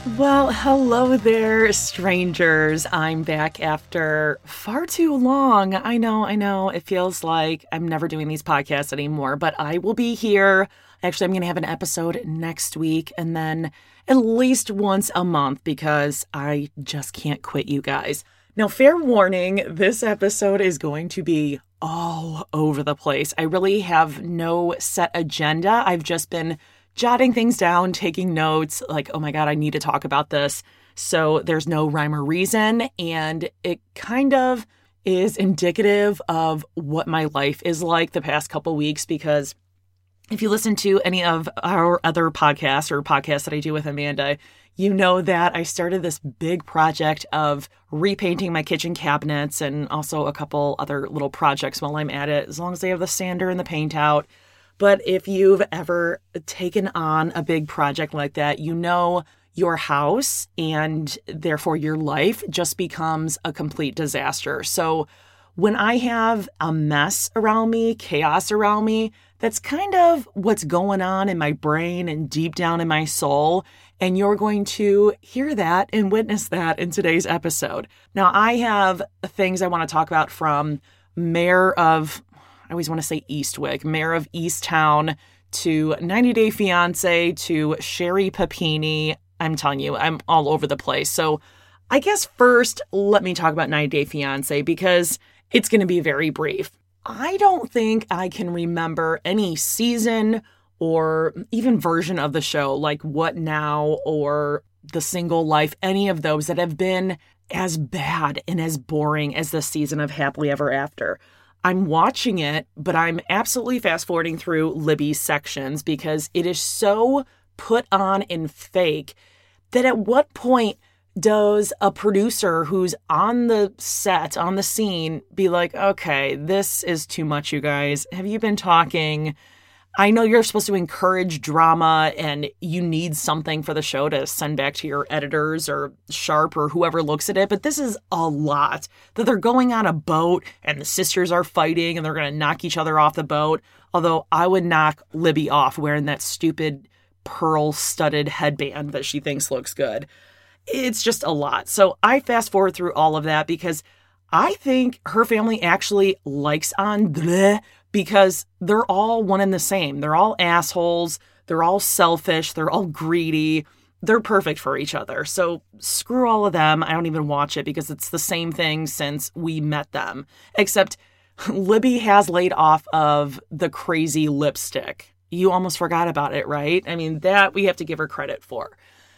Well, hello there, strangers. I'm back after far too long. I know. It feels like I'm never doing these podcasts anymore, but I will be here. Actually, I'm going to have an episode next week and then at least once a month because I just can't quit you guys. Now, fair warning, this episode is going to be all over the place. I really have no set agenda. I've just been jotting things down, taking notes, like, oh my God, I need to talk about this. So there's no rhyme or reason. And it kind of is indicative of what my life is like the past couple weeks, because if you listen to any of our other podcasts or podcasts that I do with Amanda, you know that I started this big project of repainting my kitchen cabinets and also a couple other little projects while I'm at it, as long as they have the sander and the paint out. But if you've ever taken on a big project like that, you know your house and therefore your life just becomes a complete disaster. So when I have a mess around me, chaos around me, that's kind of what's going on in my brain and deep down in my soul. And you're going to hear that and witness that in today's episode. Now, I have things I want to talk about, from mayor of, I always want to say Eastwick, mayor of Easttown, to 90 Day Fiancé, to Sherry Papini. I'm telling you, I'm all over the place. So I guess first, let me talk about 90 Day Fiancé because it's going to be very brief. I don't think I can remember any season or even version of the show, like What Now or The Single Life, any of those that have been as bad and as boring as the season of Happily Ever After. I'm watching it, but I'm absolutely fast forwarding through Libby's sections because it is so put on and fake that at what point does a producer who's on the set, on the scene, be like, okay, this is too much, you guys. Have you been talking? I know you're supposed to encourage drama and you need something for the show to send back to your editors or Sharp or whoever looks at it, but this is a lot. That they're going on a boat and the sisters are fighting and they're going to knock each other off the boat. Although I would knock Libby off wearing that stupid pearl-studded headband that she thinks looks good. It's just a lot. So I fast forward through all of that because I think her family actually likes Andre because they're all one and the same. They're all assholes. They're all selfish. They're all greedy. They're perfect for each other. So screw all of them. I don't even watch it because it's the same thing since we met them. Except Libby has laid off of the crazy lipstick. You almost forgot about it, right? I mean, that we have to give her credit for.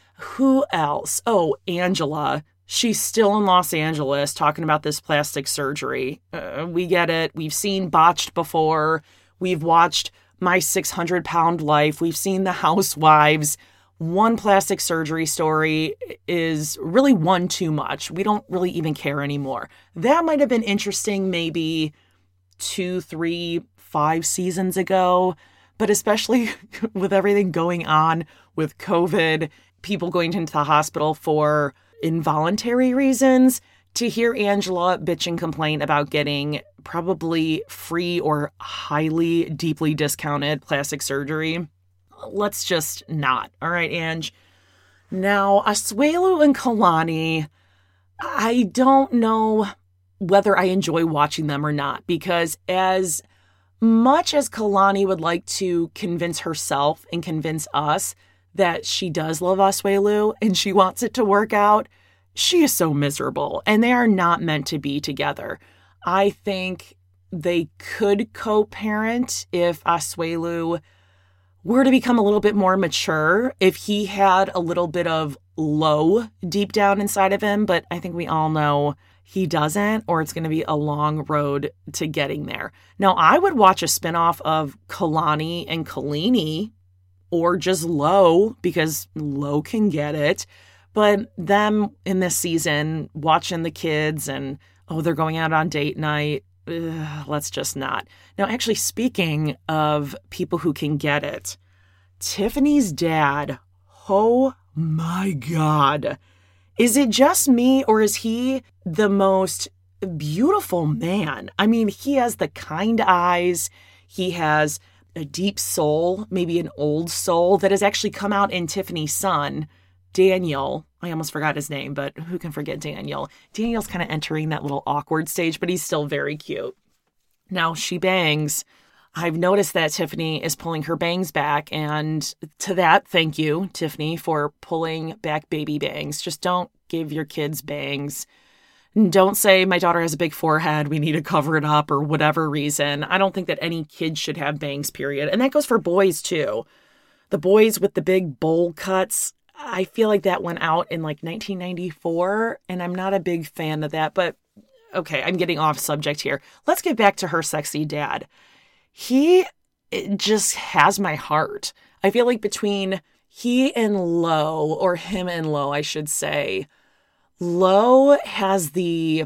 Who else? Oh, Angela. She's still in Los Angeles talking about this plastic surgery. We get it. We've seen Botched before. We've watched My 600-Pound Life. We've seen The Housewives. One plastic surgery story is really one too much. We don't really even care anymore. That might have been interesting maybe 2, 3, 5 seasons ago. But especially with everything going on with COVID, people going into the hospital for involuntary reasons, to hear Angela bitch and complain about getting probably free or highly, deeply discounted plastic surgery. Let's just not. All right, Ange. Now, Asuelu and Kalani, I don't know whether I enjoy watching them or not, because as much as Kalani would like to convince herself and convince us that she does love Asuelu and she wants it to work out, she is so miserable and they are not meant to be together. I think they could co-parent if Asuelu were to become a little bit more mature, if he had a little bit of low deep down inside of him, but I think we all know he doesn't, or it's going to be a long road to getting there. Now, I would watch a spinoff of Kalani and Kalini, or just Lo, because Lo can get it. But them in this season, watching the kids and, oh, they're going out on date night. Let's just not. Now, actually, speaking of people who can get it, Tiffany's dad, oh my God. Is it just me, or is he the most beautiful man? I mean, he has the kind eyes. He has a deep soul, maybe an old soul that has actually come out in Tiffany's son. Daniel, I almost forgot his name, but who can forget Daniel? Daniel's kind of entering that little awkward stage, but he's still very cute. Now she bangs. I've noticed that Tiffany is pulling her bangs back, and to that, thank you, Tiffany, for pulling back baby bangs. Just don't give your kids bangs. Don't say, my daughter has a big forehead, we need to cover it up, or whatever reason. I don't think that any kid should have bangs, period. And that goes for boys, too. The boys with the big bowl cuts, I feel like that went out in like 1994, and I'm not a big fan of that, but okay, I'm getting off subject here. Let's get back to her sexy dad. He just has my heart. I feel like between he and Lo, or him and Lo, I should say, Lo has the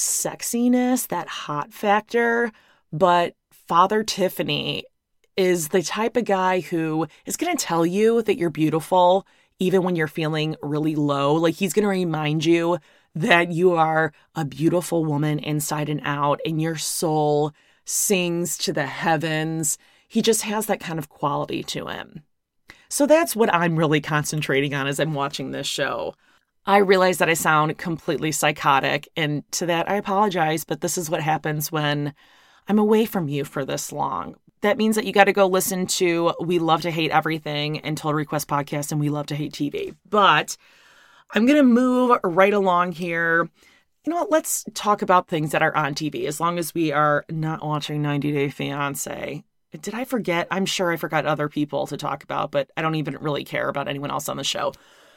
sexiness, that hot factor, but Father Tiffany is the type of guy who is going to tell you that you're beautiful even when you're feeling really low. Like, he's going to remind you that you are a beautiful woman inside and out, and your soul sings to the heavens. He just has that kind of quality to him. So that's what I'm really concentrating on as I'm watching this show. I realize that I sound completely psychotic, and to that I apologize, but this is what happens when I'm away from you for this long. That means that you got to go listen to We Love to Hate Everything and Total Request Podcast and We Love to Hate TV. But I'm going to move right along here. You know what? Let's talk about things that are on TV, as long as we are not watching 90 Day Fiancé. Did I forget? I'm sure I forgot other people to talk about, but I don't even really care about anyone else on the show.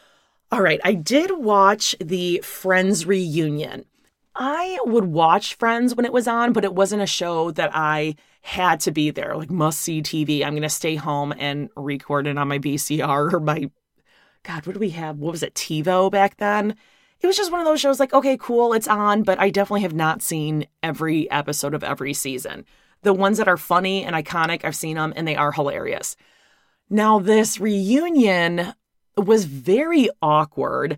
All right, I did watch the Friends reunion. I would watch Friends when it was on, but it wasn't a show that I had to be there, like must-see TV. I'm going to stay home and record it on my VCR or my, God, what do we have? What was it, TiVo back then? It was just one of those shows like, okay, cool, it's on, but I definitely have not seen every episode of every season. The ones that are funny and iconic, I've seen them, and they are hilarious. Now, this reunion was very awkward.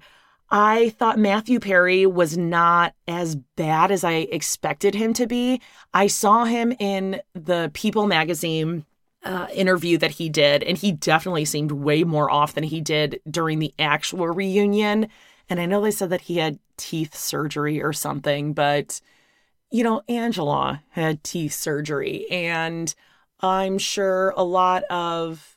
I thought Matthew Perry was not as bad as I expected him to be. I saw him in the People magazine interview that he did, and he definitely seemed way more off than he did during the actual reunion. And I know they said that he had teeth surgery or something, but, you know, Angela had teeth surgery. And I'm sure a lot of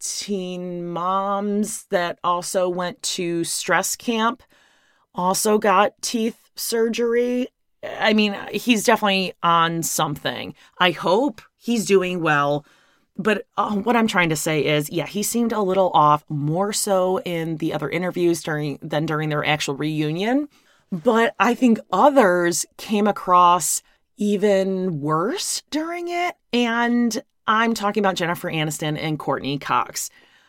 teen moms that also went to stress camp also got teeth surgery. I mean, he's definitely on something. I hope he's doing well. But what I'm trying to say is, yeah, he seemed a little off, more so in the other interviews than during their actual reunion. But I think others came across even worse during it. And I'm talking about Jennifer Aniston and Courtney Cox.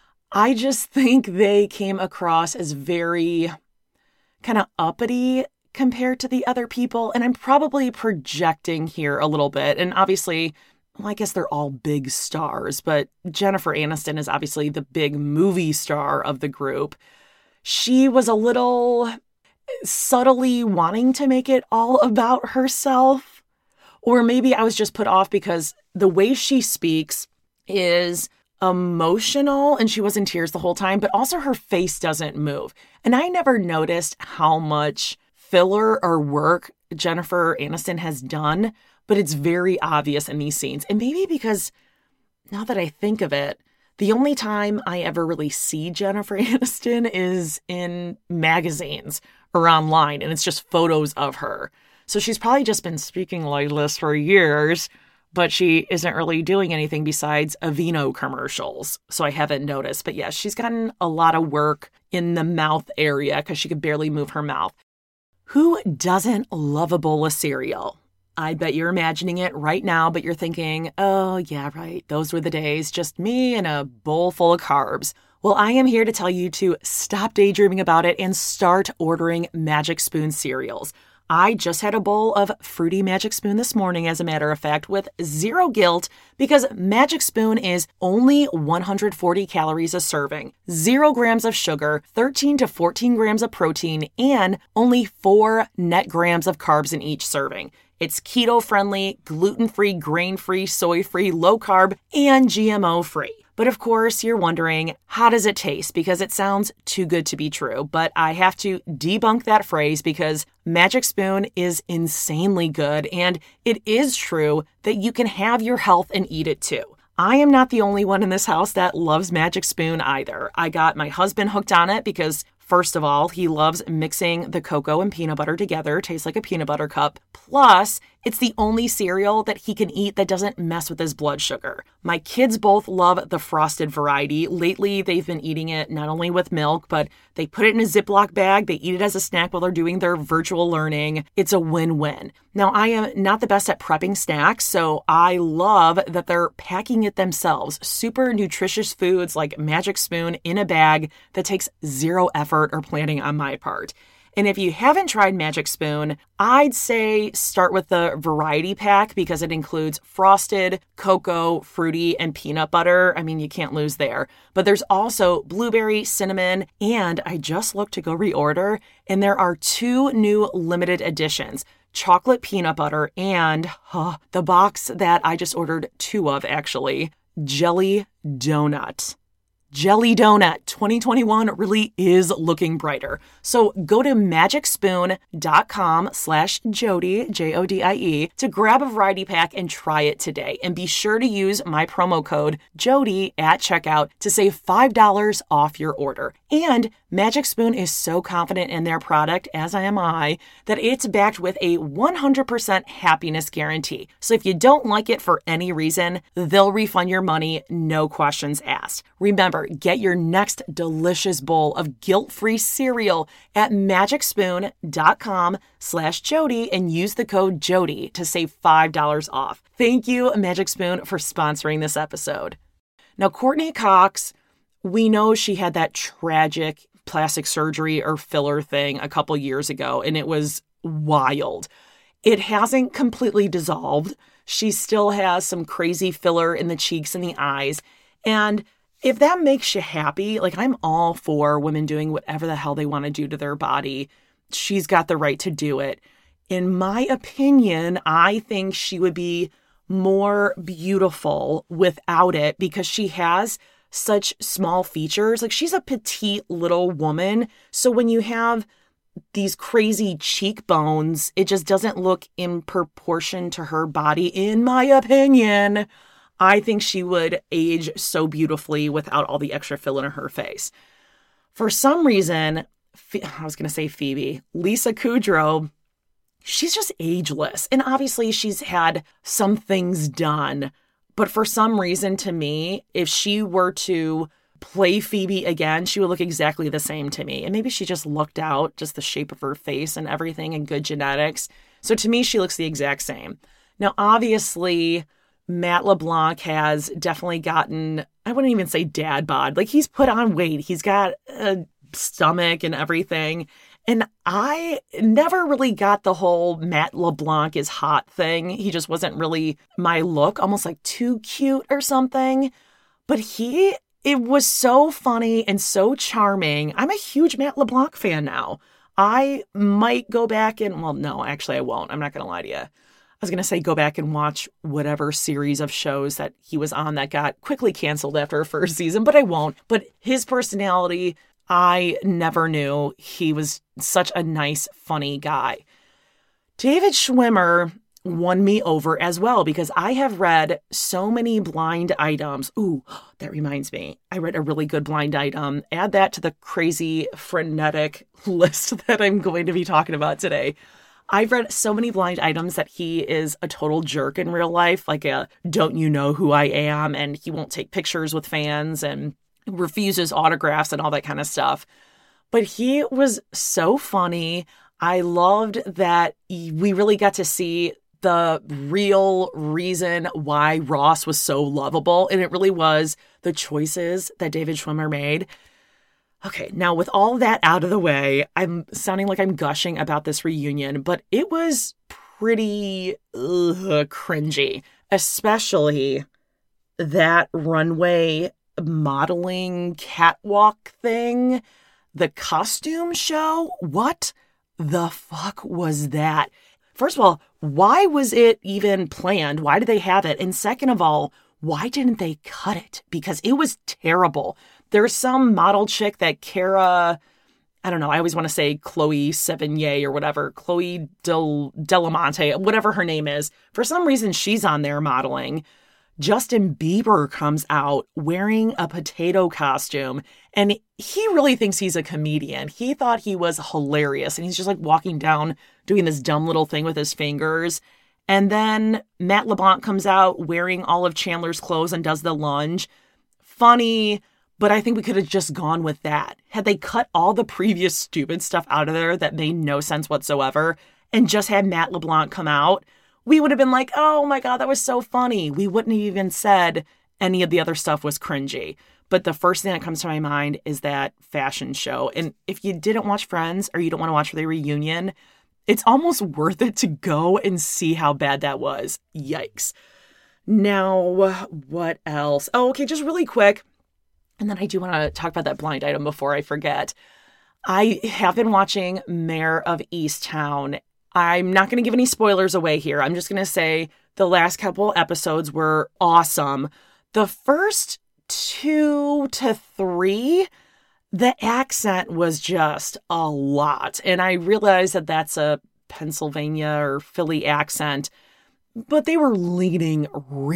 I just think they came across as very kind of uppity compared to the other people. And I'm probably projecting here a little bit. And obviously, well, I guess they're all big stars, but Jennifer Aniston is obviously the big movie star of the group. She was a little subtly wanting to make it all about herself. Or maybe I was just put off because the way she speaks is emotional and she was in tears the whole time, but also her face doesn't move. And I never noticed how much filler or work Jennifer Aniston has done, but it's very obvious in these scenes. And maybe because now that I think of it, the only time I ever really see Jennifer Aniston is in magazines or online, and it's just photos of her. So she's probably just been speaking like this for years, but she isn't really doing anything besides Aveeno commercials. So I haven't noticed. But yeah, she's gotten a lot of work in the mouth area because she could barely move her mouth. Who doesn't love a bowl of cereal? I bet you're imagining it right now, but you're thinking, oh, yeah, right. Those were the days. Just me and a bowl full of carbs. Well, I am here to tell you to stop daydreaming about it and start ordering Magic Spoon cereals. I just had a bowl of Fruity Magic Spoon this morning, as a matter of fact, with zero guilt because Magic Spoon is only 140 calories a serving, 0 grams of sugar, 13 to 14 grams of protein, and only 4 net grams of carbs in each serving. It's keto-friendly, gluten-free, grain-free, soy-free, low-carb, and GMO-free. But of course, you're wondering, how does it taste? Because it sounds too good to be true. But I have to debunk that phrase because Magic Spoon is insanely good, and it is true that you can have your health and eat it too. I am not the only one in this house that loves Magic Spoon either. I got my husband hooked on it because, first of all, he loves mixing the cocoa and peanut butter together. Tastes like a peanut butter cup. Plus, it's the only cereal that he can eat that doesn't mess with his blood sugar. My kids both love the frosted variety. Lately, they've been eating it not only with milk, but they put it in a Ziploc bag. They eat it as a snack while they're doing their virtual learning. It's a win-win. Now, I am not the best at prepping snacks, so I love that they're packing it themselves. Super nutritious foods like Magic Spoon in a bag that takes zero effort or planning on my part. And if you haven't tried Magic Spoon, I'd say start with the variety pack because it includes frosted, cocoa, fruity, and peanut butter. I mean, you can't lose there. But there's also blueberry, cinnamon, and I just looked to go reorder, and there are 2 new limited editions. Chocolate peanut butter and the box that I just ordered 2 of, actually, jelly donut. Jelly Donut 2021 really is looking brighter. So go to magicspoon.com/Jodie, Jodie, to grab a variety pack and try it today. And be sure to use my promo code Jodie at checkout to save $5 off your order. And Magic Spoon is so confident in their product, as am I, that it's backed with a 100% happiness guarantee. So if you don't like it for any reason, they'll refund your money, no questions asked. Remember, get your next delicious bowl of guilt-free cereal at magicspoon.com/Jodie and use the code Jodie to save $5 off. Thank you, Magic Spoon, for sponsoring this episode. Now, Courtney Cox, we know she had that tragic plastic surgery or filler thing a couple years ago, and it was wild. It hasn't completely dissolved. She still has some crazy filler in the cheeks and the eyes. And if that makes you happy, like, I'm all for women doing whatever the hell they want to do to their body. She's got the right to do it. In my opinion, I think she would be more beautiful without it because she has such small features. Like, she's a petite little woman. So when you have these crazy cheekbones, it just doesn't look in proportion to her body, in my opinion. I think she would age so beautifully without all the extra filler in her face. For some reason, I was going to say Phoebe, Lisa Kudrow, she's just ageless. And obviously she's had some things done. But for some reason, to me, if she were to play Phoebe again, she would look exactly the same to me. And maybe she just looked out, just the shape of her face and everything, and good genetics. So to me, she looks the exact same. Now, obviously, Matt LeBlanc has definitely gotten, I wouldn't even say dad bod. Like, he's put on weight. He's got a stomach and everything. And I never really got the whole Matt LeBlanc is hot thing. He just wasn't really my look, almost like too cute or something. But it was so funny and so charming. I'm a huge Matt LeBlanc fan now. I might go back and, well, no, actually I won't. I'm not going to lie to you. I was going to say go back and watch whatever series of shows that he was on that got quickly canceled after a first season, but I won't. But his personality, I never knew. He was such a nice, funny guy. David Schwimmer won me over as well because I have read so many blind items. Ooh, that reminds me. I read a really good blind item. Add that to the crazy frenetic list that I'm going to be talking about today. I've read so many blind items that he is a total jerk in real life, like a don't you know who I am, and he won't take pictures with fans and refuses autographs and all that kind of stuff. But he was so funny. I loved that we really got to see the real reason why Ross was so lovable, and it really was the choices that David Schwimmer made. Okay, now with all that out of the way, I'm sounding like I'm gushing about this reunion, but it was pretty cringy, especially that runway modeling catwalk thing, the costume show. What the fuck was that? First of all, why was it even planned? Why did they have it? And second of all, why didn't they cut it? Because it was terrible. There's some model chick that Cara, I don't know, I always want to say Chloe Sevigny or whatever, Chloe Delamonte, whatever her name is. For some reason, she's on there modeling. Justin Bieber comes out wearing a potato costume, and he really thinks he's a comedian. He thought he was hilarious, and he's just like walking down doing this dumb little thing with his fingers. And then Matt LeBlanc comes out wearing all of Chandler's clothes and does the lunge. Funny, but I think we could have just gone with that. Had they cut all the previous stupid stuff out of there that made no sense whatsoever and just had Matt LeBlanc come out, we would have been like, oh my God, that was so funny. We wouldn't have even said any of the other stuff was cringy. But the first thing that comes to my mind is that fashion show. And if you didn't watch Friends or you don't want to watch the reunion, it's almost worth it to go and see how bad that was. Yikes. Now, what else? Oh, okay, just really quick. And then I do want to talk about that blind item before I forget. I have been watching Mare of Easttown. I'm not going to give any spoilers away here. I'm just going to say the last couple episodes were awesome. The first 2 to 3, the accent was just a lot. And I realized that that's a Pennsylvania or Philly accent, but they were leaning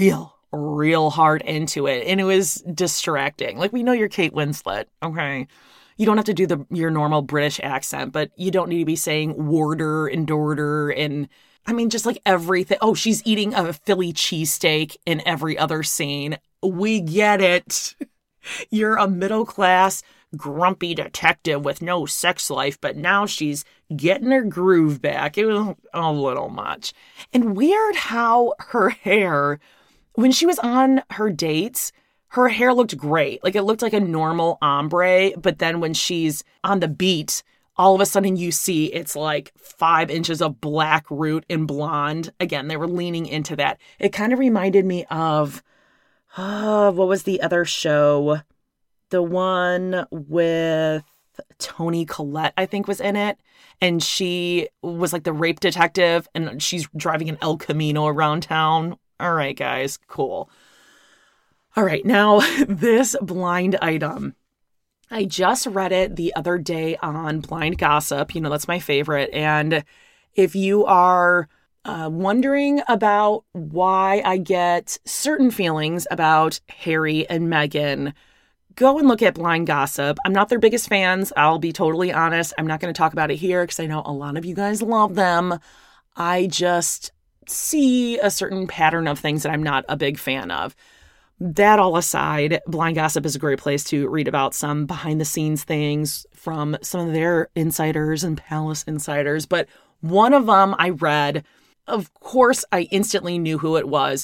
real hard into it. And it was distracting. Like, we know you're Kate Winslet, okay? You don't have to do your normal British accent, but you don't need to be saying warder and dorder and, I mean, just like everything. Oh, she's eating a Philly cheesesteak in every other scene. We get it. You're a middle-class, grumpy detective with no sex life, but now she's getting her groove back. It was a little much. And weird how her hair, when she was on her dates, her hair looked great. Like, it looked like a normal ombre, but then when she's on the beat, all of a sudden you see it's like 5 inches of black root and blonde. Again, they were leaning into that. It kind of reminded me of, what was the other show? The one with Toni Collette, I think, was in it. And she was like the rape detective, and she's driving an El Camino around town. All right, guys, cool. All right, now this blind item. I just read it the other day on Blind Gossip. You know, that's my favorite. And if you are wondering about why I get certain feelings about Harry and Meghan, go and look at Blind Gossip. I'm not their biggest fans. I'll be totally honest. I'm not going to talk about it here because I know a lot of you guys love them. I just see a certain pattern of things that I'm not a big fan of. That all aside, Blind Gossip is a great place to read about some behind the scenes things from some of their insiders and palace insiders. But one of them I read, of course, I instantly knew who it was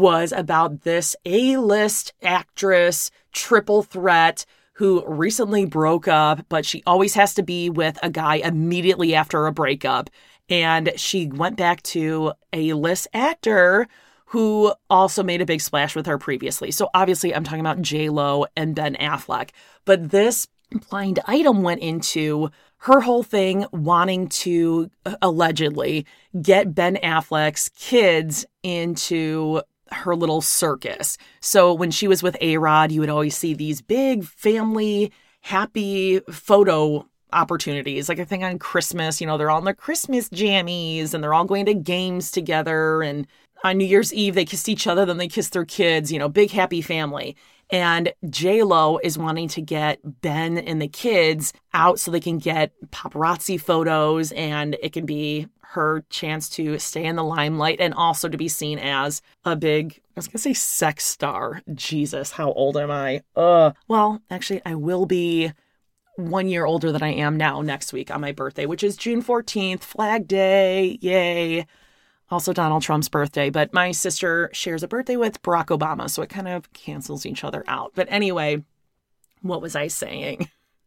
about this A-list actress, triple threat, who recently broke up, but she always has to be with a guy immediately after a breakup. And she went back to a list actor who also made a big splash with her previously. So obviously I'm talking about J-Lo and Ben Affleck. But this blind item went into her whole thing wanting to allegedly get Ben Affleck's kids into her little circus. So when she was with A-Rod, you would always see these big family happy photo opportunities. Like, I think on Christmas, you know, they're all in their Christmas jammies and they're all going to games together, and on New Year's Eve, they kissed each other, then they kissed their kids, you know, big happy family. And J-Lo is wanting to get Ben and the kids out so they can get paparazzi photos, and it can be her chance to stay in the limelight and also to be seen as a big, I was going to say sex star. Jesus, how old am I? Well, actually, I will be 1 year older than I am now next week on my birthday, which is June 14th, Flag Day. Yay. Also Donald Trump's birthday, but my sister shares a birthday with Barack Obama, so it kind of cancels each other out. But anyway, what was I saying?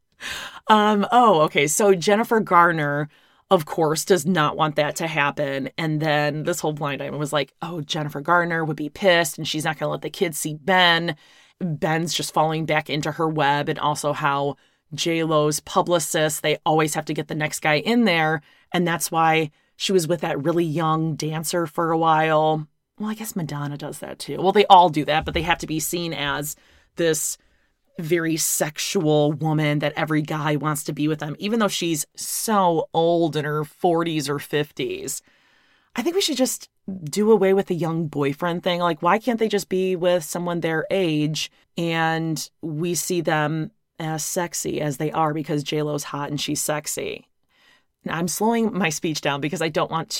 Okay. So Jennifer Garner, of course, does not want that to happen. And then this whole blind item was like, oh, Jennifer Garner would be pissed and she's not going to let the kids see Ben. Ben's just falling back into her web, and also how J-Lo's publicists, they always have to get the next guy in there. And that's why she was with that really young dancer for a while. well, I guess Madonna does that too. Well, they all do that, but they have to be seen as this very sexual woman that every guy wants to be with them, even though she's so old in her 40s or 50s. I think we should just do away with the young boyfriend thing. Like, why can't they just be with someone their age and we see them as sexy as they are because JLo's hot and she's sexy? Now, I'm slowing my speech down because I don't want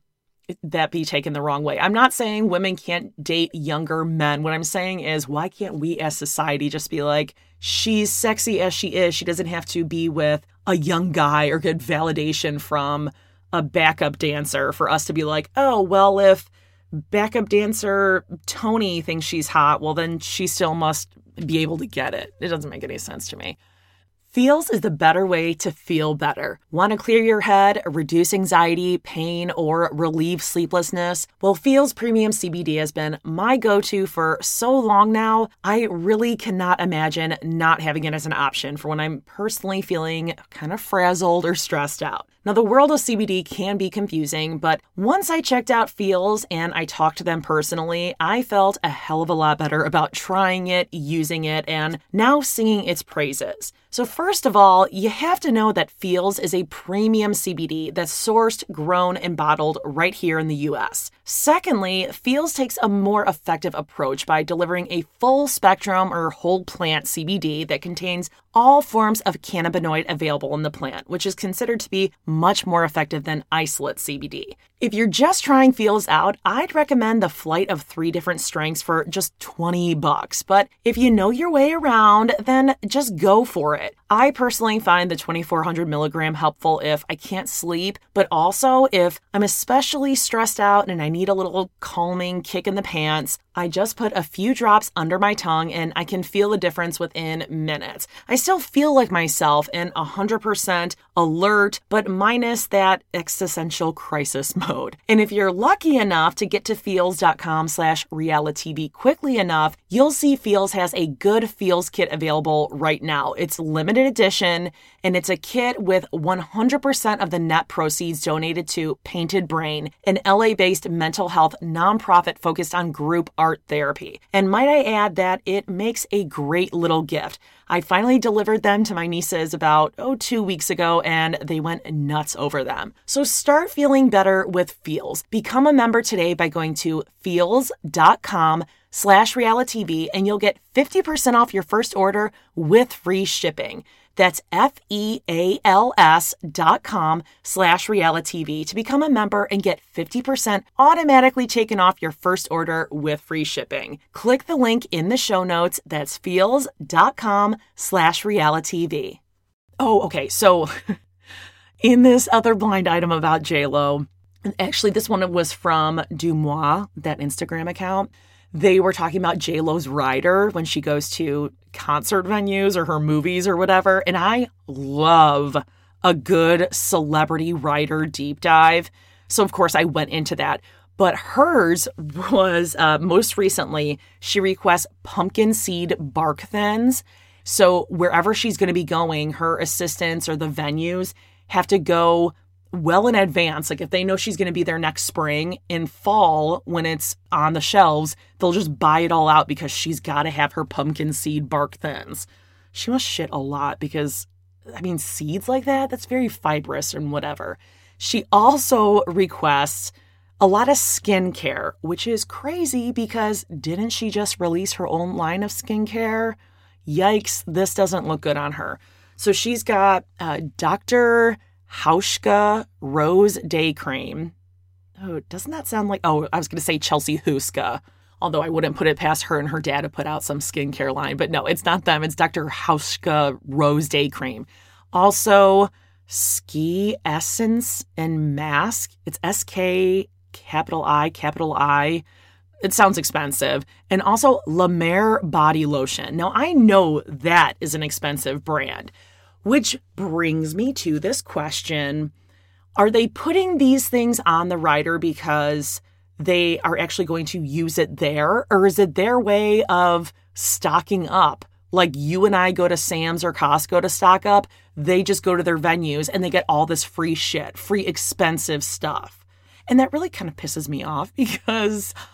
that be taken the wrong way. I'm not saying women can't date younger men. What I'm saying is, why can't we as society just be like, she's sexy as she is. She doesn't have to be with a young guy or get validation from a backup dancer for us to be like, oh, well, if backup dancer Tony thinks she's hot, well, then she still must be able to get it. It doesn't make any sense to me. Feels is the better way to feel better. Want to clear your head, reduce anxiety, pain, or relieve sleeplessness? Well, Feels Premium CBD has been my go-to for so long now, I really cannot imagine not having it as an option for when I'm personally feeling kind of frazzled or stressed out. Now, the world of CBD can be confusing, but once I checked out Feels and I talked to them personally, I felt a hell of a lot better about trying it, using it, and now singing its praises. So first of all, you have to know that Feels is a premium CBD that's sourced, grown, and bottled right here in the US. Secondly, Feels takes a more effective approach by delivering a full spectrum or whole plant CBD that contains all forms of cannabinoid available in the plant, which is considered to be much more effective than isolate CBD. If you're just trying Feels out, I'd recommend the flight of 3 different strengths for just $20. But if you know your way around, then just go for it. I personally find the 2400 milligram helpful if I can't sleep, but also if I'm especially stressed out and I need a little calming kick in the pants. I just put a few drops under my tongue and I can feel the difference within minutes. I still feel like myself and 100% alert, but minus that existential crisis mode. And if you're lucky enough to get to feels.com/realitv quickly enough, you'll see Feels has a good Feels kit available right now. It's limited edition and it's a kit with 100% of the net proceeds donated to Painted Brain, an LA-based mental health nonprofit focused on group art therapy. And might I add that it makes a great little gift. I finally delivered them to my nieces about 2 weeks ago and they went nuts over them. So start feeling better with Feels. Become a member today by going to feels.com/realitv and you'll get 50% off your first order with free shipping. That's feals.com/realitv to become a member and get 50% automatically taken off your first order with free shipping. Click the link in the show notes. That's feals.com/realitv. Oh, okay. So in this other blind item about JLo, actually this one was from Dumois, that Instagram account. They were talking about JLo's rider when she goes to concert venues or her movies or whatever. And I love a good celebrity rider deep dive. So, of course, I went into that. But hers was most recently, she requests pumpkin seed bark thins. So wherever she's going to be going, her assistants or the venues have to go well in advance. Like if they know she's going to be there next spring, in fall when it's on the shelves, they'll just buy it all out because she's got to have her pumpkin seed bark thins. She must shit a lot because, I mean, seeds like that, that's very fibrous and whatever. She also requests a lot of skincare, which is crazy because didn't she just release her own line of skincare? Yikes, this doesn't look good on her. So she's got Dr. Hauschka Rose Day Cream. Oh, doesn't that sound like... Oh, I was going to say Chelsea Huska, although I wouldn't put it past her and her dad to put out some skincare line. But no, it's not them. It's Dr. Hauschka Rose Day Cream. Also, Ski Essence and Mask. It's SK capital I. It sounds expensive. And also La Mer Body Lotion. Now, I know that is an expensive brand. Which brings me to this question. Are they putting these things on the rider because they are actually going to use it there? Or is it their way of stocking up? Like you and I go to Sam's or Costco to stock up. They just go to their venues and they get all this free shit, free expensive stuff. And that really kind of pisses me off because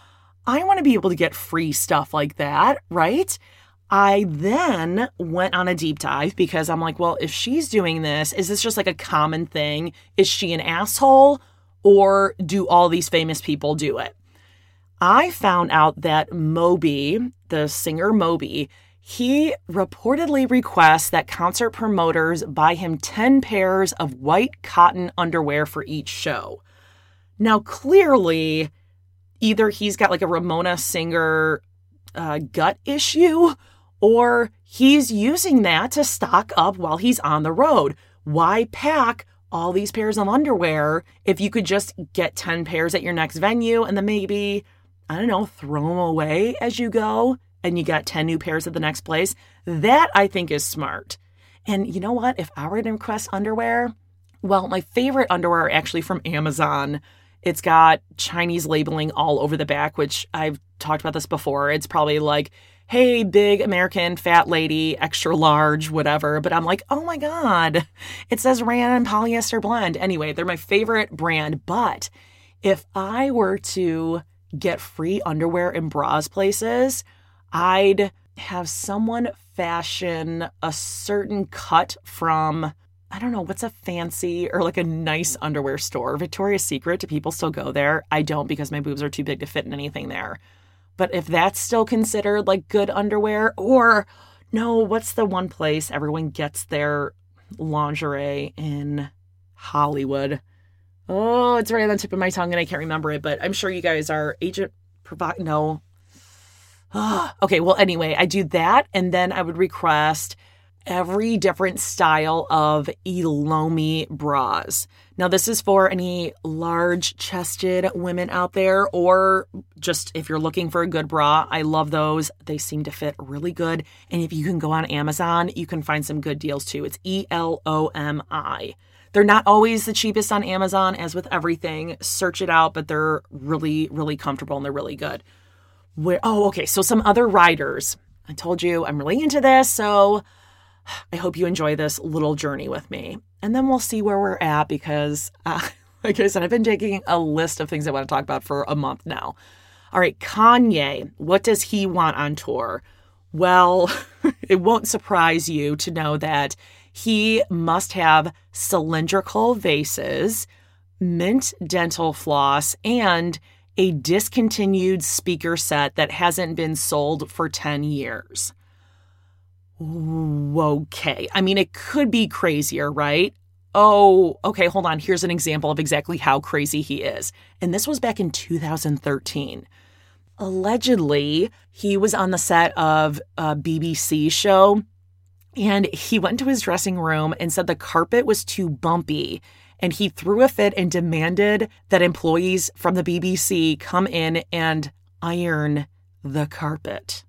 I want to be able to get free stuff like that, right? I then went on a deep dive because I'm like, well, if she's doing this, is this just like a common thing? Is she an asshole, or do all these famous people do it? I found out that Moby, the singer Moby, he reportedly requests that concert promoters buy him 10 pairs of white cotton underwear for each show. Now, clearly, either he's got like a Ramona Singer gut issue, or he's using that to stock up while he's on the road. Why pack all these pairs of underwear if you could just get 10 pairs at your next venue and then maybe, I don't know, throw them away as you go and you got 10 new pairs at the next place? That I think is smart. And you know what? If I were to request underwear, well, my favorite underwear are actually from Amazon. It's got Chinese labeling all over the back, which I've talked about this before. It's probably like, hey, big American fat lady, extra large, whatever. But I'm like, oh my God, it says rayon polyester blend. Anyway, they're my favorite brand. But if I were to get free underwear and bras places, I'd have someone fashion a certain cut from, I don't know, what's a fancy or like a nice underwear store? Victoria's Secret, do people still go there? I don't, because my boobs are too big to fit in anything there. But if that's still considered like good underwear, or no, what's the one place everyone gets their lingerie in? Hollywood. Oh, it's right on the tip of my tongue and I can't remember it, but I'm sure you guys are no. Okay, well, anyway, I do that, and then I would request every different style of Elomi bras. Now, this is for any large-chested women out there, or just if you're looking for a good bra. I love those. They seem to fit really good. And if you can go on Amazon, you can find some good deals too. It's Elomi. They're not always the cheapest on Amazon, as with everything. Search it out, but they're really, really comfortable and they're really good. Okay, so some other riders. I told you I'm really into this, so I hope you enjoy this little journey with me. And then we'll see where we're at because, like I said, I've been taking a list of things I want to talk about for a month now. All right, Kanye, what does he want on tour? Well, it won't surprise you to know that he must have cylindrical vases, mint dental floss, and a discontinued speaker set that hasn't been sold for 10 years. Okay. I mean, it could be crazier, right? Oh, okay, hold on. Here's an example of exactly how crazy he is. And this was back in 2013. Allegedly, he was on the set of a BBC show, and he went to his dressing room and said the carpet was too bumpy. And he threw a fit and demanded that employees from the BBC come in and iron the carpet.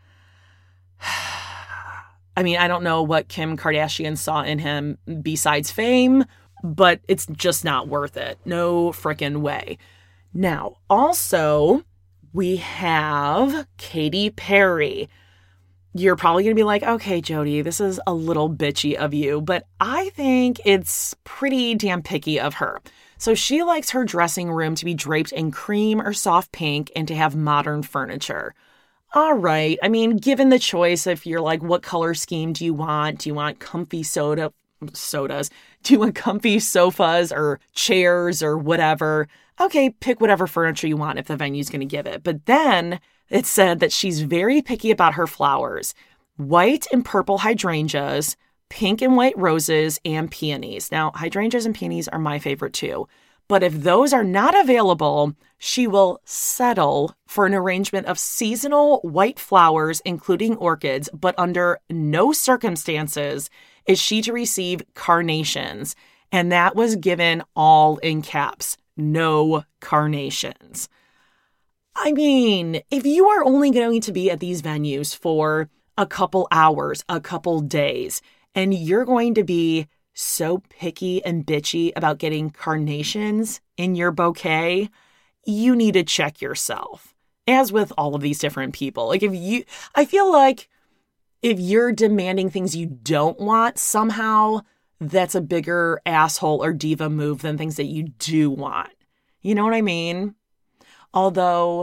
I mean, I don't know what Kim Kardashian saw in him besides fame, but it's just not worth it. No frickin' way. Now, also, we have Katy Perry. You're probably going to be like, okay, Jody, this is a little bitchy of you, but I think it's pretty damn picky of her. So she likes her dressing room to be draped in cream or soft pink and to have modern furniture. All right. I mean, given the choice, if you're like, what color scheme do you want? Do you want comfy sodas? Do you want comfy sofas or chairs or whatever? Okay, pick whatever furniture you want if the venue's going to give it. But then it said that she's very picky about her flowers. White and purple hydrangeas, pink and white roses, and peonies. Now, hydrangeas and peonies are my favorite too. But if those are not available, she will settle for an arrangement of seasonal white flowers, including orchids, but under no circumstances is she to receive carnations. And that was given all in caps. No carnations. I mean, if you are only going to be at these venues for a couple hours, a couple days, and you're going to be so picky and bitchy about getting carnations in your bouquet, you need to check yourself. As with all of these different people. I feel like if you're demanding things you don't want, somehow that's a bigger asshole or diva move than things that you do want. You know what I mean? Although,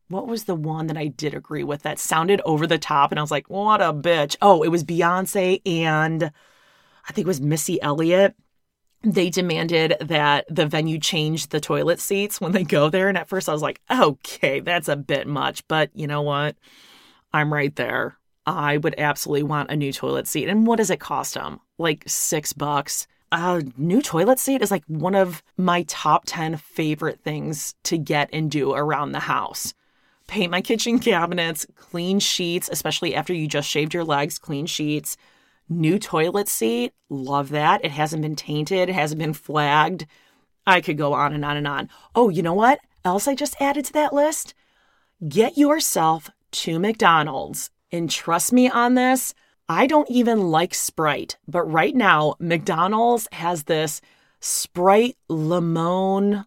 what was the one that I did agree with that sounded over the top? And I was like, what a bitch. Oh, it was Beyonce and I think it was Missy Elliott. They demanded that the venue change the toilet seats when they go there. And at first I was like, okay, that's a bit much. But you know what? I'm right there. I would absolutely want a new toilet seat. And what does it cost them? Like $6. A new toilet seat is like one of my top 10 favorite things to get and do around the house. Paint my kitchen cabinets, clean sheets, especially after you just shaved your legs, clean sheets. New toilet seat, love that. It hasn't been tainted, it hasn't been flagged. I could go on and on and on. Oh, you know what else I just added to that list? Get yourself to McDonald's. And trust me on this, I don't even like Sprite, but right now, McDonald's has this Sprite limon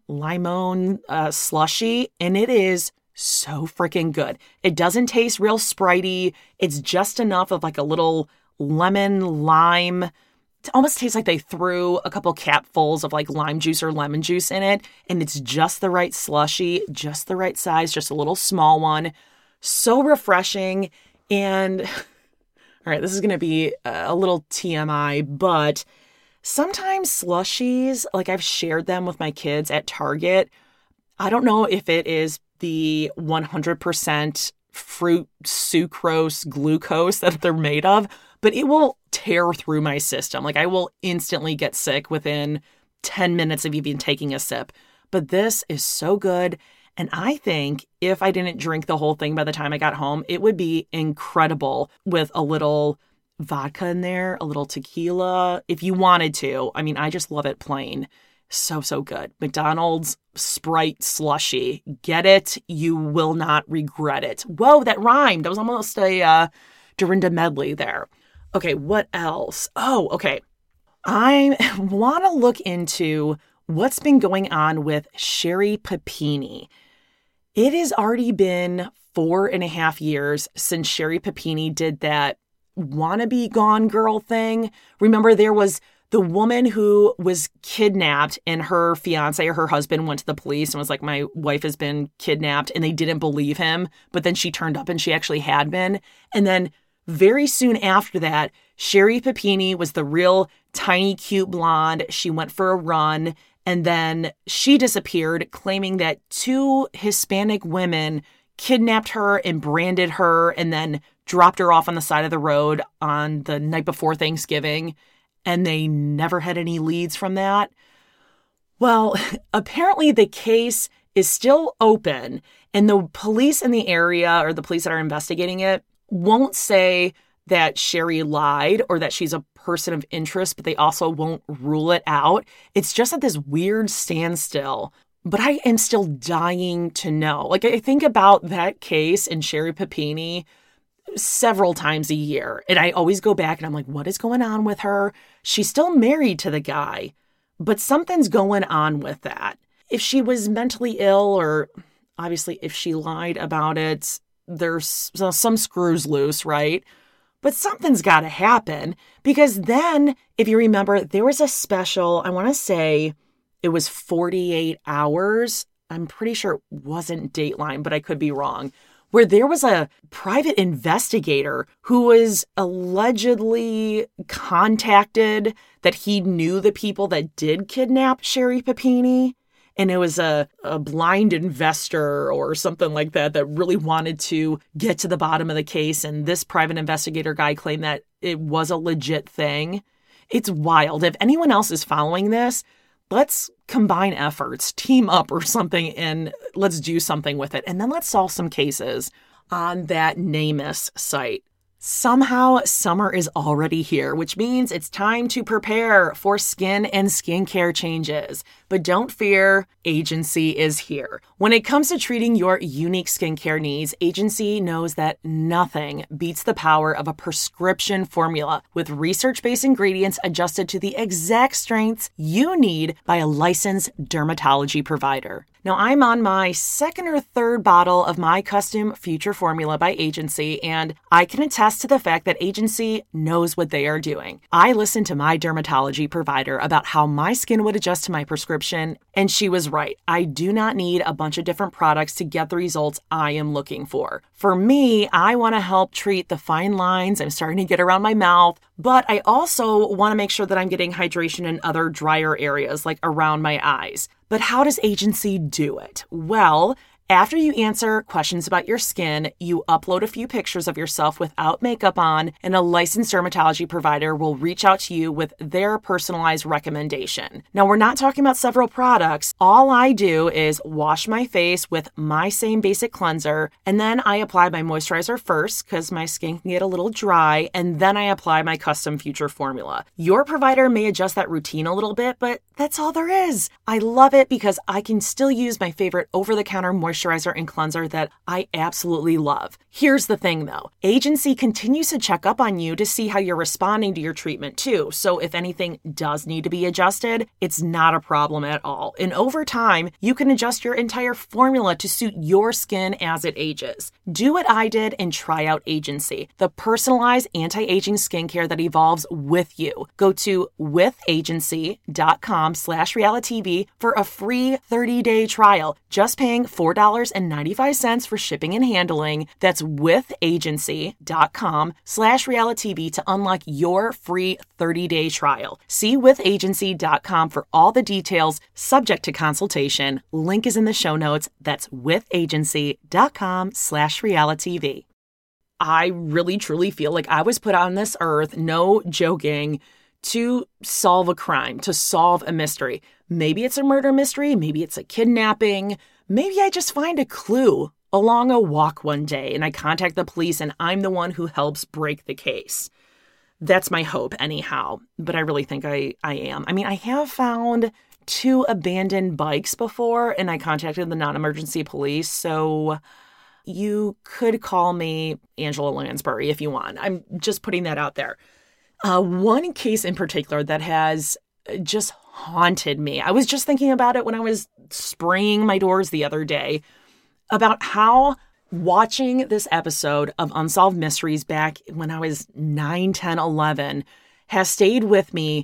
slushy, and it is so freaking good. It doesn't taste real Spritey. It's just enough of like a little lemon, lime. It almost tastes like they threw a couple capfuls of like lime juice or lemon juice in it, and it's just the right slushy, just the right size, just a little small one. So refreshing. And all right, this is going to be a little TMI, but sometimes slushies, like I've shared them with my kids at Target. I don't know if it is the 100% fruit sucrose glucose that they're made of, but it will tear through my system. Like I will instantly get sick within 10 minutes of even taking a sip. But this is so good. And I think if I didn't drink the whole thing by the time I got home, it would be incredible with a little vodka in there, a little tequila, if you wanted to. I mean, I just love it plain. So, so good. McDonald's Sprite slushy. Get it. You will not regret it. Whoa, that rhymed. That was almost a Dorinda medley there. Okay, what else? Oh, okay. I want to look into what's been going on with Sherri Papini. It has already been 4.5 years since Sherri Papini did that wannabe Gone Girl thing. Remember, there was the woman who was kidnapped and her fiance or her husband went to the police and was like, my wife has been kidnapped, and they didn't believe him. But then she turned up and she actually had been. And then very soon after that, Sherri Papini was the real tiny, cute blonde. She went for a run. And then she disappeared, claiming that 2 Hispanic women kidnapped her and branded her and then dropped her off on the side of the road on the night before Thanksgiving. And they never had any leads from that. Well, apparently the case is still open, and the police in the area, or the police that are investigating it, won't say that Sherri lied or that she's a person of interest, but they also won't rule it out. It's just at this weird standstill. But I am still dying to know. Like, I think about that case and Sherri Papini several times a year. And I always go back and I'm like, what is going on with her? She's still married to the guy, but something's going on with that. If she was mentally ill, or obviously if she lied about it, there's some screws loose, right? But something's got to happen, because then, if you remember, there was a special, I want to say it was 48 Hours. I'm pretty sure it wasn't Dateline, but I could be wrong, where there was a private investigator who was allegedly contacted that he knew the people that did kidnap Sherri Papini. And it was a blind investor or something like that that really wanted to get to the bottom of the case. And this private investigator guy claimed that it was a legit thing. It's wild. If anyone else is following this, let's combine efforts, team up or something, and let's do something with it. And then let's solve some cases on that NamUs site. Somehow, summer is already here, which means it's time to prepare for skin and skincare changes. But don't fear, Agency is here. When it comes to treating your unique skincare needs, Agency knows that nothing beats the power of a prescription formula with research-based ingredients adjusted to the exact strengths you need by a licensed dermatology provider. Now, I'm on my 2nd or 3rd bottle of my custom Future formula by Agency, and I can attest to the fact that Agency knows what they are doing. I listened to my dermatology provider about how my skin would adjust to my prescription description, and she was right. I do not need a bunch of different products to get the results I am looking for. For me, I want to help treat the fine lines I'm starting to get around my mouth, but I also want to make sure that I'm getting hydration in other drier areas, like around my eyes. But how does Agency do it? Well, after you answer questions about your skin, you upload a few pictures of yourself without makeup on, and a licensed dermatology provider will reach out to you with their personalized recommendation. Now, we're not talking about several products. All I do is wash my face with my same basic cleanser, and then I apply my moisturizer first because my skin can get a little dry, and then I apply my custom Future formula. Your provider may adjust that routine a little bit, but that's all there is. I love it because I can still use my favorite over-the-counter moisturizer and cleanser that I absolutely love. Here's the thing though, Agency continues to check up on you to see how you're responding to your treatment too. So if anything does need to be adjusted, it's not a problem at all. And over time, you can adjust your entire formula to suit your skin as it ages. Do what I did and try out Agency, the personalized anti-aging skincare that evolves with you. Go to withagency.com/realitytv for a free 30-day trial, just paying $4.95 for shipping and handling. That's withagency.com/realitytv to unlock your free 30-day trial. See withagency.com for all the details, subject to consultation. Link is in the show notes. That's withagency.com/realitytv. I really truly feel like I was put on this earth, no joking, to solve a crime, to solve a mystery. Maybe it's a murder mystery, maybe it's a kidnapping, maybe I just find a clue along a walk one day and I contact the police and I'm the one who helps break the case. That's my hope anyhow, but I really think I am. I mean, I have found 2 abandoned bikes before and I contacted the non-emergency police, so you could call me Angela Lansbury if you want. I'm just putting that out there. One case in particular that has just haunted me. I was just thinking about it when I was spraying my doors the other day, about how watching this episode of Unsolved Mysteries back when I was 9, 10, 11 has stayed with me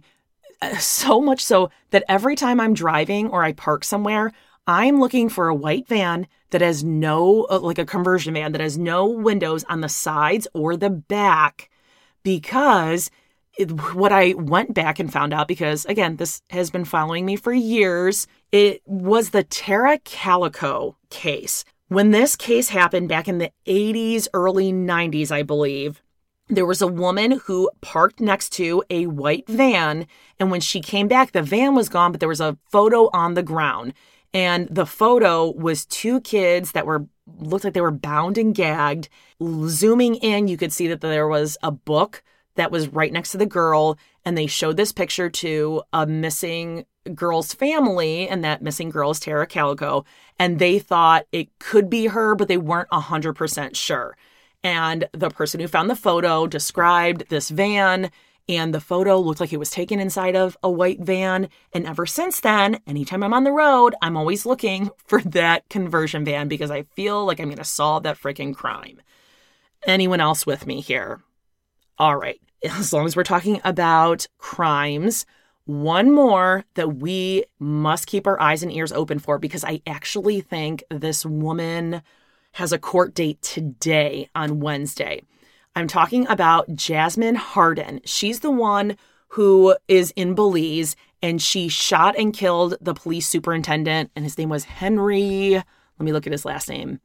so much so that every time I'm driving or I park somewhere, I'm looking for a white van that has no, like a conversion van that has no windows on the sides or the back, because what I went back and found out, because again, this has been following me for years, it was the Tara Calico case. When this case happened back in the 80s, early 90s, I believe, there was a woman who parked next to a white van, and when she came back, the van was gone, but there was a photo on the ground. And the photo was 2 kids that looked like they were bound and gagged. Zooming in, you could see that there was a book that was right next to the girl, and they showed this picture to a missing girl's family, and that missing girl is Tara Calico, and they thought it could be her, but they weren't 100% sure. And the person who found the photo described this van, and the photo looked like it was taken inside of a white van. And ever since then, anytime I'm on the road, I'm always looking for that conversion van because I feel like I'm going to solve that freaking crime. Anyone else with me here? All right. As long as we're talking about crimes, one more that we must keep our eyes and ears open for, because I actually think this woman has a court date today on Wednesday. I'm talking about Jasmine Hardin. She's the one who is in Belize, and she shot and killed the police superintendent, and his name was Henry, let me look at his last name,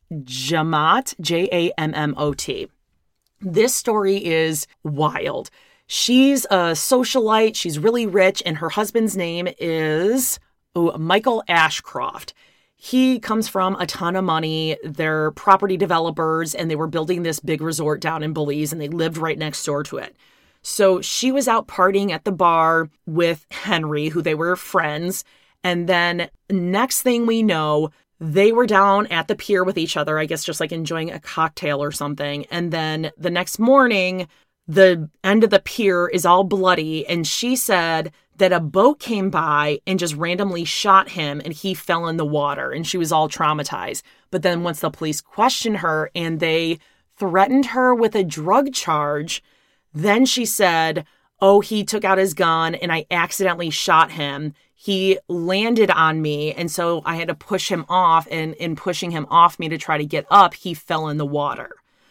Jammot, Jammot. This story is wild. She's a socialite, she's really rich, and her husband's name is Michael Ashcroft. He comes from a ton of money. They're property developers, and they were building this big resort down in Belize, and they lived right next door to it. So she was out partying at the bar with Henry, who they were friends. And then next thing we know, they were down at the pier with each other, I guess just like enjoying a cocktail or something. And then the next morning, the end of the pier is all bloody. And she said that a boat came by and just randomly shot him and he fell in the water, and she was all traumatized. But then once the police questioned her and they threatened her with a drug charge, then she said, oh, he took out his gun and I accidentally shot him. He landed on me, and so I had to push him off, and in pushing him off me to try to get up, he fell in the water.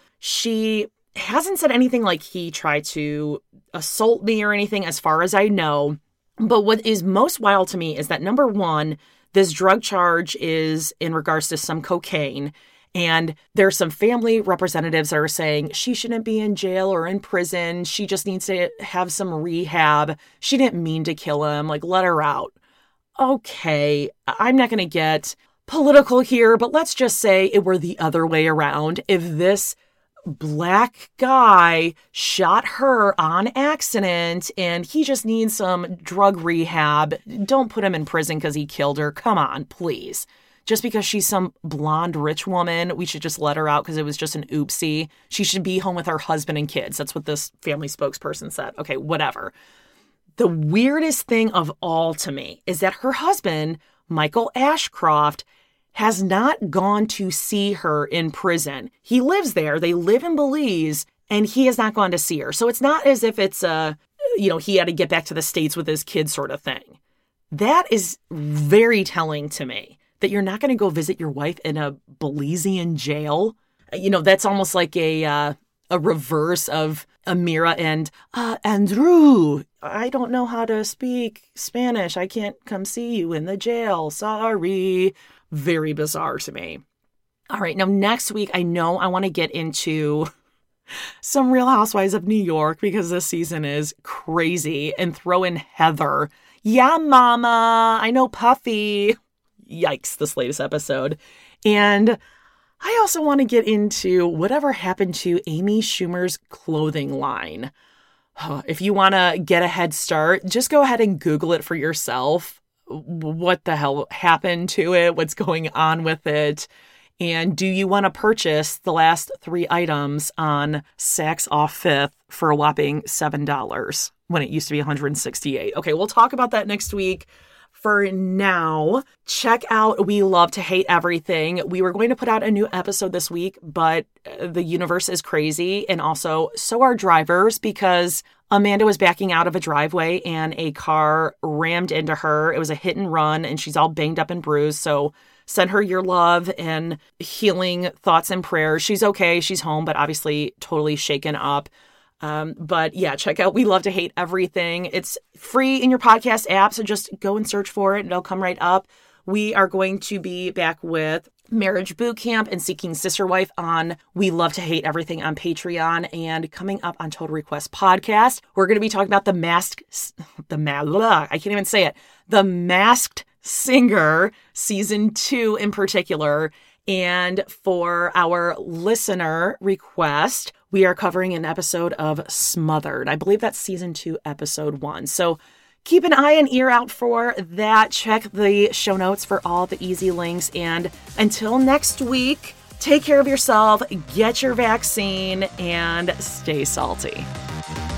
She hasn't said anything like he tried to assault me or anything as far as I know. But what is most wild to me is that, number one, this drug charge is in regards to some cocaine. And there's some family representatives that are saying she shouldn't be in jail or in prison. She just needs to have some rehab. She didn't mean to kill him. Like, let her out. Okay, I'm not going to get political here, but let's just say it were the other way around. If this black guy shot her on accident and he just needs some drug rehab, don't put him in prison because he killed her. Come on, please. Just because she's some blonde rich woman, we should just let her out because it was just an oopsie. She should be home with her husband and kids. That's what this family spokesperson said. Okay, whatever. The weirdest thing of all to me is that her husband, Michael Ashcroft, has not gone to see her in prison. He lives there. They live in Belize, and he has not gone to see her. So it's not as if it's he had to get back to the States with his kids sort of thing. That is very telling to me, that you're not going to go visit your wife in a Belizean jail. That's almost like a reverse of Amira and Andrew. I don't know how to speak Spanish. I can't come see you in the jail. Sorry. Very bizarre to me. All right. Now, next week, I know I want to get into some Real Housewives of New York because this season is crazy, and throw in Heather. Yeah, mama. I know, Puffy. Yikes, this latest episode. And I also want to get into whatever happened to Amy Schumer's clothing line. If you want to get a head start, just go ahead and Google it for yourself. What the hell happened to it? What's going on with it? And do you want to purchase the last 3 items on Saks Off Fifth for a whopping $7 when it used to be $168? Okay, we'll talk about that next week. For now, check out We Love to Hate Everything. We were going to put out a new episode this week, but the universe is crazy. And also, so are drivers, because Amanda was backing out of a driveway and a car rammed into her. It was a hit and run, and she's all banged up and bruised. So send her your love and healing thoughts and prayers. She's okay. She's home, but obviously totally shaken up. But yeah, check out We Love to Hate Everything. It's free in your podcast app, so just go and search for it. It'll come right up. We are going to be back with Marriage Boot Camp and Seeking Sister Wife on We Love to Hate Everything on Patreon. And coming up on Total Request Podcast, we're going to be talking about The Masked Singer Season 2 in particular. And for our listener request, we are covering an episode of Smothered. I believe that's Season 2, Episode 1. So keep an eye and ear out for that. Check the show notes for all the easy links. And until next week, take care of yourself, get your vaccine, and stay salty.